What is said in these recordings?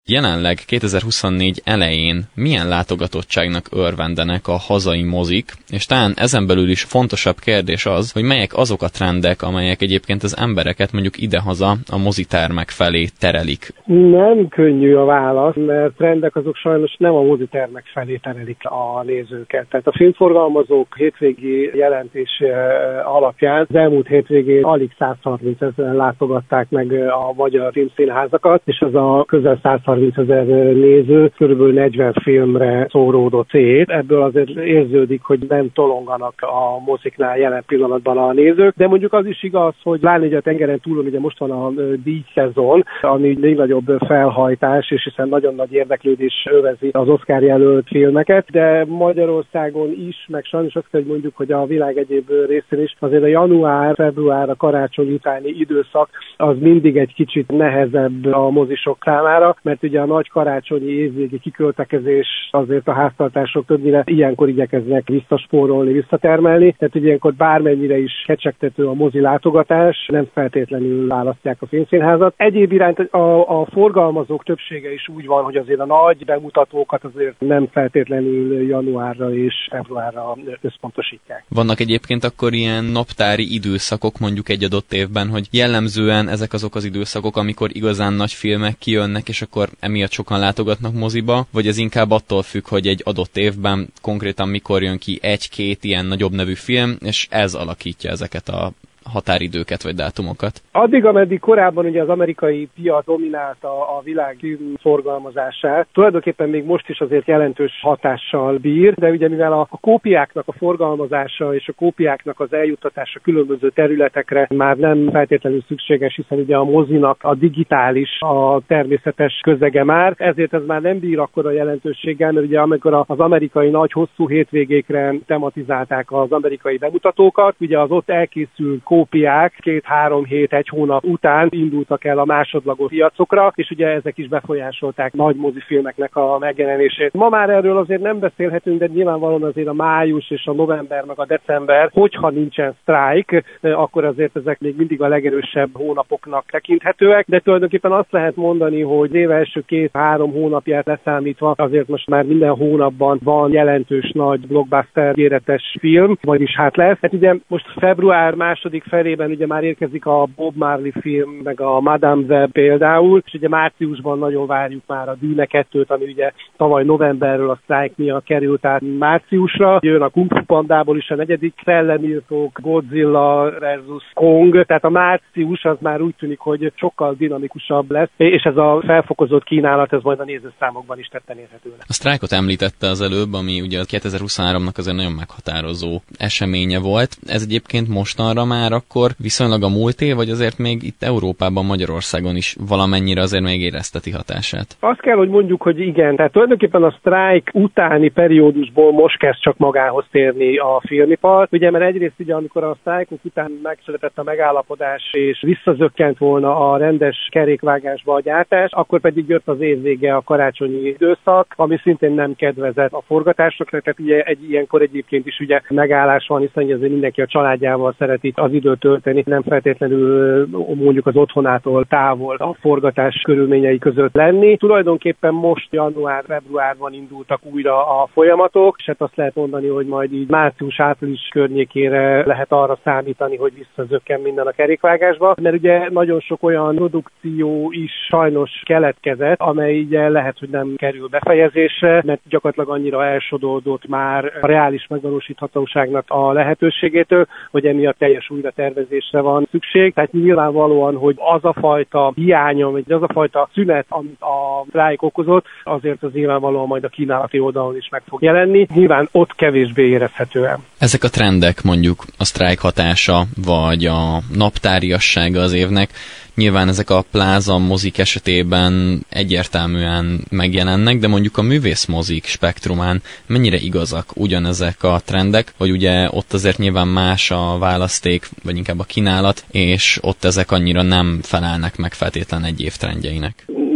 Jelenleg 2024 elején milyen látogatottságnak örvendenek a hazai mozik, és talán ezen belül is fontosabb kérdés az, hogy melyek azok a trendek, amelyek egyébként az embereket mondjuk idehaza a mozitermek felé terelik. Nem könnyű a válasz, mert trendek azok sajnos nem a mozitermek felé terelik a nézőket. Tehát a filmforgalmazók hétvégi jelentés alapján az elmúlt hétvégén alig 130 000 látogatták meg a magyar filmszínházakat, és az a közel 130 000 néző körülbelül 40 filmre szóródott szét. Ebből azért érződik, hogy nem tolonganak a moziknál jelen pillanatban a nézők, de mondjuk az is igaz, hogy látni, hogy a tengeren túlon ugye most van a díjszezon, ami még nagyobb felhajtás, és hiszen nagyon nagy érdeklődés övezi az Oscar jelölt filmeket, de Magyarországon is, meg sajnos azt kell, hogy mondjuk, hogy a világ egyéb részén is, azért a január-február, a karácsony utáni időszak az mindig egy kicsit nehezebb a mozisok számára, mert ugye a nagy karácsonyi évvégi kiköltekezés azért a háztartások többnyire ilyenkor igyekeznek visszaspórolni, visszatermelni, tehát ilyenkor bármennyire is kecsegtető a mozi látogatás, nem feltétlenül választják a filmszínházat. Egyéb iránt a forgalmazók többsége is úgy van, hogy azért a nagy bemutatókat azért nem feltétlenül januárra és februárra összpontosítják. Vannak egyébként akkor ilyen naptári időszakok mondjuk egy adott évben, hogy jellemzően ezek azok az időszakok, amikor igazán nagy filmek kijönnek, és akkor emiatt sokan látogatnak moziba, vagy ez inkább attól függ, hogy egy adott évben konkrétan mikor jön ki egy-két ilyen nagyobb nevű film, és ez alakítja ezeket a határidőket vagy dátumokat? Addig, ameddig korábban ugye az amerikai piac dominálta a világ filmforgalmazását, tulajdonképpen még most is azért jelentős hatással bír, de ugye mivel a kópiáknak a forgalmazása és a kópiáknak az eljuttatása különböző területekre már nem feltétlenül szükséges, hiszen ugye a mozinak a digitális, a természetes közege már, ezért ez már nem bír akkora jelentőséggel, mert ugye amikor az amerikai nagy hosszú hétvégékre tematizálták az amerikai bemutatókat, ugye az ott elkészült kópiák 2-3 hét, 1 hónap után indultak el a másodlagos piacokra, és ugye ezek is befolyásolták nagy mozifilmeknek a megjelenését. Ma már erről azért nem beszélhetünk, de nyilvánvalóan azért a május és a november meg a december, hogyha nincsen sztrájk, akkor azért ezek még mindig a legerősebb hónapoknak tekinthetőek, de tulajdonképpen azt lehet mondani, hogy év első 2-3 hónapját leszámítva azért most már minden hónapban van jelentős nagy blockbuster méretes film, vagyis hát lesz. Hát ugye most február második felében ugye már érkezik a Bob Marley film, meg a Madame Web például, és ugye márciusban nagyon várjuk már a Dűne 2-t, ami ugye tavaly novemberről a sztrájk miatt került át márciusra. Jön a Kung Fu Pandából is a 4. Szellemírtók, Godzilla versus Kong, tehát a március az már úgy tűnik, hogy sokkal dinamikusabb lesz, és ez a felfokozott kínálat, ez majd a nézőszámokban is tetten érhető lesz. A sztrájkot említette az előbb, ami ugye a 2023-nak azért nagyon meghatározó eseménye volt. Ez egyébként mostanra már akkor viszonylag a múlt év, vagy azért még itt Európában, Magyarországon is valamennyire azért még érezteti hatását? Azt kell, hogy mondjuk, hogy igen. Tehát tulajdonképpen a sztrájk utáni periódusból most kezd csak magához térni a filmipar. Ugye, mert egyrészt ugye, amikor a sztrájkok után megszületett a megállapodás, és visszazökkent volna a rendes kerékvágásba a gyártás, akkor pedig jött az év vége, a karácsonyi időszak, ami szintén nem kedvezett a forgatásokra, tehát ugye ilyenkor egyébként is ugye megállás van, hiszen azért mindenki a családjával szereti az időt tölteni, nem feltétlenül mondjuk az otthonától távol a forgatás körülményei között lenni. Tulajdonképpen most január-februárban indultak újra a folyamatok, és hát azt lehet mondani, hogy majd így március-április környékére lehet arra számítani, hogy visszazökken minden a kerékvágásba, mert ugye nagyon sok olyan produkció is sajnos keletkezett, amely ugye lehet, hogy nem kerül befejezésre, mert gyakorlatilag annyira elsodódott már a reális megvalósíthatóságnak a lehetőségétől, hogy emiatt teljes újratervezésre van szükség. Tehát nyilvánvalóan, hogy az a fajta hiánya, vagy az a fajta szünet, amit a sztrájk okozott, azért az nyilvánvalóan majd a kínálati oldalon is meg fog jelenni. Nyilván ott kevésbé érezhetően. Ezek a trendek, mondjuk a sztrájk hatása, vagy a naptáriassága az évnek, nyilván ezek a pláza mozik esetében egyértelműen megjelennek, de mondjuk a művészmozik spektrumán mennyire igazak ugyanezek a trendek, hogy ugye ott azért nyilván más a választék, vagy inkább a kínálat, és ott ezek annyira nem felelnek meg feltétlen egy év trendjeinek.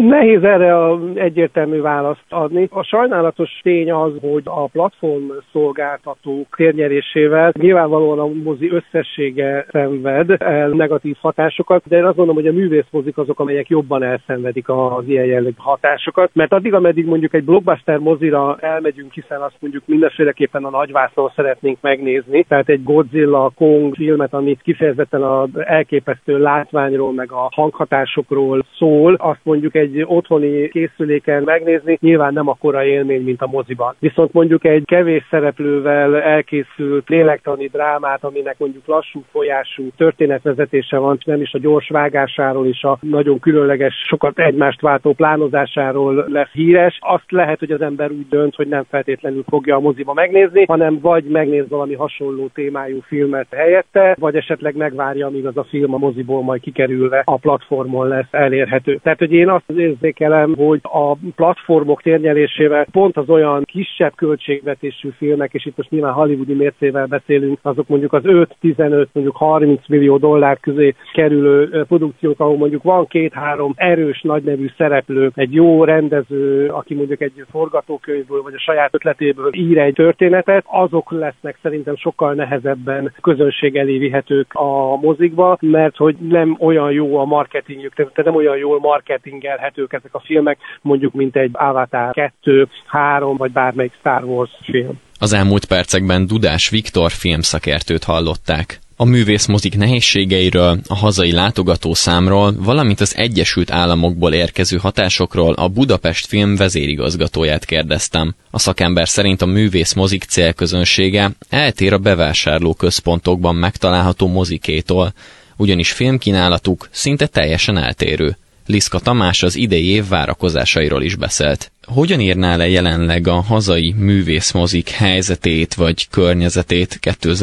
Nehéz erre egyértelmű választ adni. A sajnálatos tény az, hogy a platform szolgáltatók térnyerésével nyilvánvalóan a mozi összessége szenved el negatív hatásokat, de én azt gondolom, hogy a művészmozik azok, amelyek jobban elszenvedik az ilyen jellegű hatásokat, mert addig, ameddig mondjuk egy blockbuster mozira elmegyünk, hiszen azt mondjuk mindenféleképpen a nagyvászon szeretnénk megnézni, tehát egy Godzilla, Kong filmet, amit kifejezetten az elképesztő látványról, meg a hanghatásokról szól, azt mondjuk egy otthoni készüléken megnézni, nyilván nem akkora élmény, mint a moziban. Viszont mondjuk egy kevés szereplővel elkészült lélektani drámát, aminek mondjuk lassú folyású történetvezetése van, nem is a gyors vágásáról és a nagyon különleges, sokat egymást váltó plánozásáról lesz híres, azt lehet, hogy az ember úgy dönt, hogy nem feltétlenül fogja a moziba megnézni, hanem vagy megnéz valami hasonló témájú filmet helyette, vagy esetleg megvárja, amíg az a film a moziból majd kikerülve a platformon lesz elérhető. Tehát, hogy én azt érzékelem, hogy a platformok térnyerésével pont az olyan kisebb költségvetésű filmek, és itt most nyilván hollywoodi mércével beszélünk, azok mondjuk az 5-15, mondjuk 30 millió dollár közé kerülő produkciók, ahol mondjuk van 2-3 erős, nagynevű szereplő, egy jó rendező, aki mondjuk egy forgatókönyvből vagy a saját ötletéből ír egy történetet, azok lesznek szerintem sokkal nehezebben közönség elé vihetők a mozikba, mert hogy nem olyan jó a marketingjük, tehát nem olyan jól marketingelhetők ezek a filmek, mondjuk mint egy Avatar 2, 3 vagy bármelyik Star Wars film. Az elmúlt percekben Dudás Viktor filmszakértőt hallották. A művészmozik nehézségeiről, a hazai látogatószámról, valamint az Egyesült Államokból érkező hatásokról a Budapest Film vezérigazgatóját kérdeztem. A szakember szerint a művészmozik célközönsége eltér a bevásárlóközpontokban megtalálható mozikétól, ugyanis filmkínálatuk szinte teljesen eltérő. Liszka Tamás az idei év várakozásairól is beszélt. Hogyan írná le jelenleg a hazai művészmozik helyzetét vagy környezetét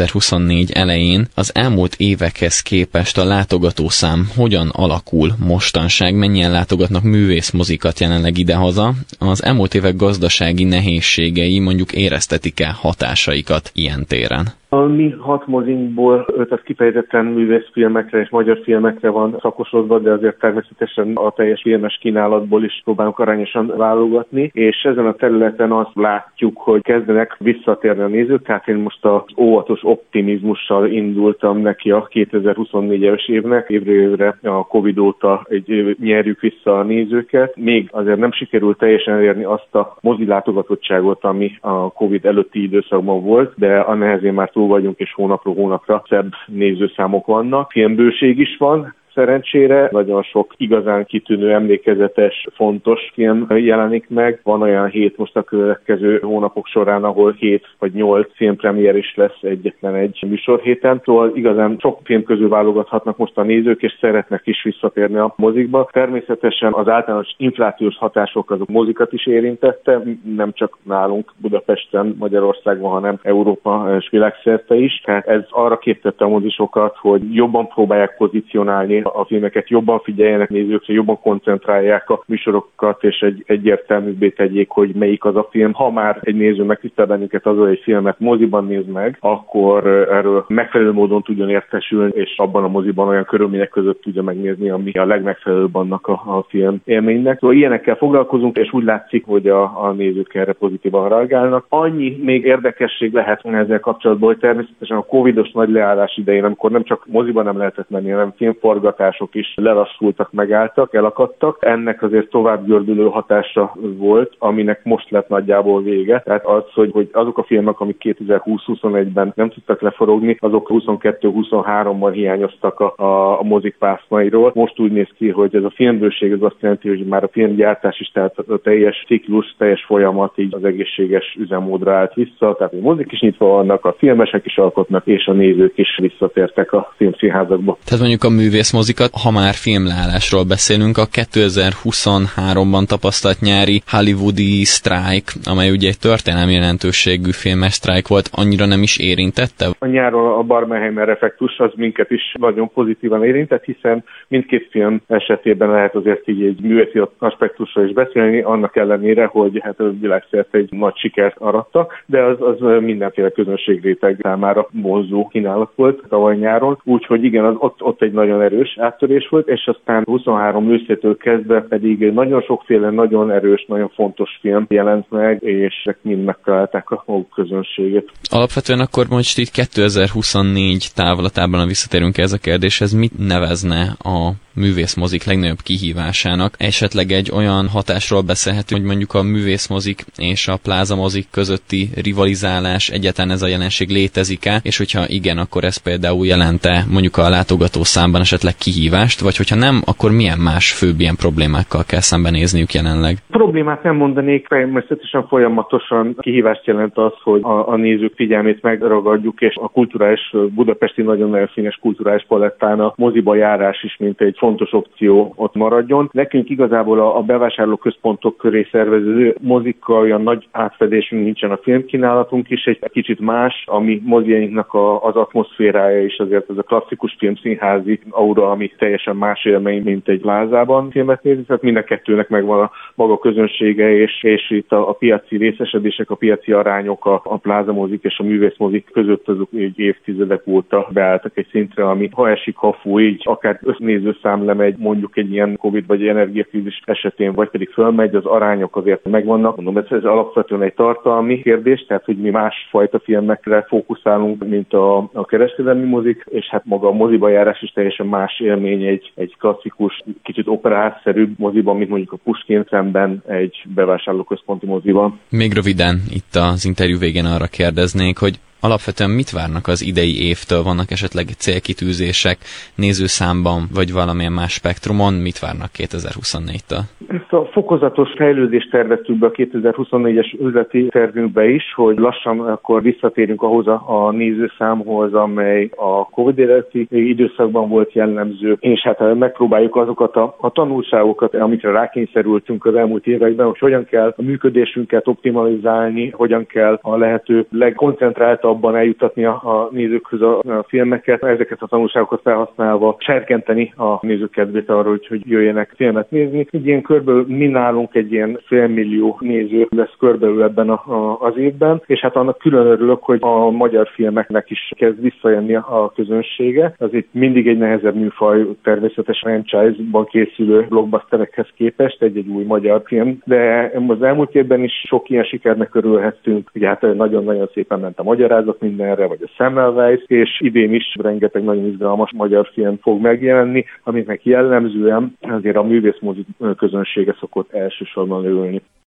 2024 elején? Az elmúlt évekhez képest a látogatószám hogyan alakul mostanság? Mennyien látogatnak művészmozikat jelenleg idehaza? Az elmúlt évek gazdasági nehézségei mondjuk éreztetik-e hatásaikat ilyen téren? A mi 6 mozinkból 5 az kifejezetten művészfilmekre és magyar filmekre van szakosodva, de azért természetesen a teljes filmes kínálatból is próbálunk arányosan válogatni, és ezen a területen azt látjuk, hogy kezdenek visszatérni a nézők, tehát én most az óvatos optimizmussal indultam neki a 2024-es évnek, évről évre a Covid óta nyerjük vissza a nézőket. Még azért nem sikerült teljesen elérni azt a mozilátogatottságot, ami a Covid előtti időszakban volt, de a nehezén már túl vagyunk, és hónapról hónapra szebb nézőszámok vannak. Filmbőség is van, szerencsére. Nagyon sok igazán kitűnő, emlékezetes, fontos film jelenik meg. Van olyan hét most a következő hónapok során, ahol 7 vagy 8 filmpremiér is lesz egyetlen egy műsorhéten. Szóval igazán sok film közül válogathatnak most a nézők, és szeretnek is visszatérni a mozikba. Természetesen az általános inflációs hatások azok mozikat is érintette, nem csak nálunk Budapesten, Magyarországon, hanem Európa és világszerte is. Tehát ez arra képtette a mozisokat, hogy jobban próbálják pozícionálni a filmeket, jobban figyeljenek nézőkre, jobban koncentrálják a műsorokat, és egyértelműbbé tegyék, hogy melyik az a film. Ha már egy néző megtisztel bennünket az, hogy egy filmet moziban néz meg, akkor erről megfelelő módon tudjon értesülni, és abban a moziban olyan körülmények között tudja megnézni, ami a legmegfelelőbb annak a film élménynek. Szóval ilyenekkel foglalkozunk, és úgy látszik, hogy a nézők erre pozitívan reagálnak. Annyi még érdekesség lehet ezzel kapcsolatban, hogy természetesen a covidos nagy leállás idején, amikor nem csak moziban nem lehetett menni, hanem filmforgatások is lelassultak, megálltak, elakadtak. Ennek azért tovább gördülő hatása volt, aminek most lett nagyjából vége. Tehát az, hogy azok a filmek, amik 2020-21-ben nem tudtak leforogni, azok 22-23-ban hiányoztak a mozik pászmairól. Most úgy néz ki, hogy ez a filmbőség az azt jelenti, hogy már a filmgyártás is, tehát a teljes ciklus, teljes folyamat így az egészséges üzemmódra állt vissza. Tehát a mozik is nyitva vannak, a filmesek is alkotnak, és a nézők is visszatértek a filmszínházakba. Tehát mondjuk a művészmozikat, ha már filmleállásról beszélünk, a 2023-ban tapasztalt nyári hollywoodi sztrájk, amely ugye egy történelmi jelentőségű filmes sztrájk volt, annyira nem is érintette? A nyáron a Barbenheimer effektus az minket is nagyon pozitívan érintett, hiszen mindkét film esetében lehet azért így egy művészi aspektusról is beszélni, annak ellenére, hogy hát a világszerte egy nagy sikert arattak, de az mindenféle közönségréteg számára vonzó kínálat volt tavaly nyáron, úgyhogy igen, ott egy nagyon erős erős áttörés volt, és aztán 23 őszétől kezdve pedig nagyon sokféle, nagyon erős, nagyon fontos film jelent meg, és ezek mind megtalálták a maguk közönségét. Alapvetően akkor most itt 2024 távlatában visszatérünk ez a kérdéshez, mit nevezne a művészmozik legnagyobb kihívásának? Esetleg egy olyan hatásról beszélhetünk, hogy mondjuk a művészmozik és a plázamozik közötti rivalizálás, egyáltalán ez a jelenség létezik-e, és hogyha igen, akkor ez például jelente mondjuk a látogató számban esetleg kihívást, vagy hogyha nem, akkor milyen más főbb ilyen problémákkal kell szembenézniük jelenleg? Problémát nem mondanék, természetesen folyamatosan kihívást jelent az, hogy a nézők figyelmét megragadjuk, és a kulturális budapesti nagyon-nagyon színes kulturális palettán a moziba járás is, mint egy fontos opció ott maradjon. Nekünk igazából a bevásárlóközpontok köré szervező mozikkal olyan nagy átfedésünk nincsen, a filmkínálatunk is egy kicsit más, ami moziainknak az atmoszférája is azért ez a klasszikus filmszínházi aura, ami teljesen más élmény, mint egy plázában filmet nézni, tehát mind a kettőnek megvan a maga közönsége, és itt a piaci részesedések, a piaci arányok a plázamozik és a művészmozik között azok így évtizedek óta beálltak egy szintre, ami ha esik, ha fúj, így akár össznézőszám lemegy, mondjuk egy ilyen Covid vagy energiakrízis esetén, vagy pedig fölmegy, az arányok azért megvannak. Mondom, ez alapvetően egy tartalmi kérdés, tehát hogy mi másfajta filmekre fókuszálunk, mint a kereskedelmi mozik, és hát maga a moziba járás is teljesen más élmény egy klasszikus, kicsit operátszerűbb moziban, mint mondjuk a Pushkin szemben egy bevásárlóközponti moziban. Még röviden itt az interjú végén arra kérdeznék, hogy alapvetően mit várnak az idei évtől? Vannak esetleg célkitűzések nézőszámban, vagy valamilyen más spektrumon? Mit várnak 2024-től? Ezt a fokozatos fejlődést terveztük be a 2024-es üzleti tervünkbe is, hogy lassan akkor visszatérünk ahhoz a nézőszámhoz, amely a Covid előtti időszakban volt jellemző, és hát megpróbáljuk azokat a tanulságokat, amikre rákényszerültünk az elmúlt években, hogy hogyan kell a működésünket optimalizálni, hogyan kell a lehető legkoncentráltabban eljutatni a nézőkhöz a filmeket, ezeket a tanulságokat felhasználva serkenteni a nézők kedvét arra, hogy jöjjenek filmet nézni. Egy ilyen körülbelül mi nálunk egy ilyen 500 000 néző lesz körülbelül ebben az évben, és hát annak külön örülök, hogy a magyar filmeknek is kezd visszajönni a közönsége. Az itt mindig egy nehezebb műfaj, természetesen franchise-ban készülő blockbusterekhez képest egy új magyar film, de az elmúlt évben is sok ilyen sikernek örülhettünk. Ugye hát nagyon-nagyon szépen ment a magyarázat mindenre, vagy a Semmelweis, és idén is rengeteg nagyon izgalmas magyar film fog megjelenni, amiknek jellemzően azért a művészmozik közönsége szokott elsősorban örülni.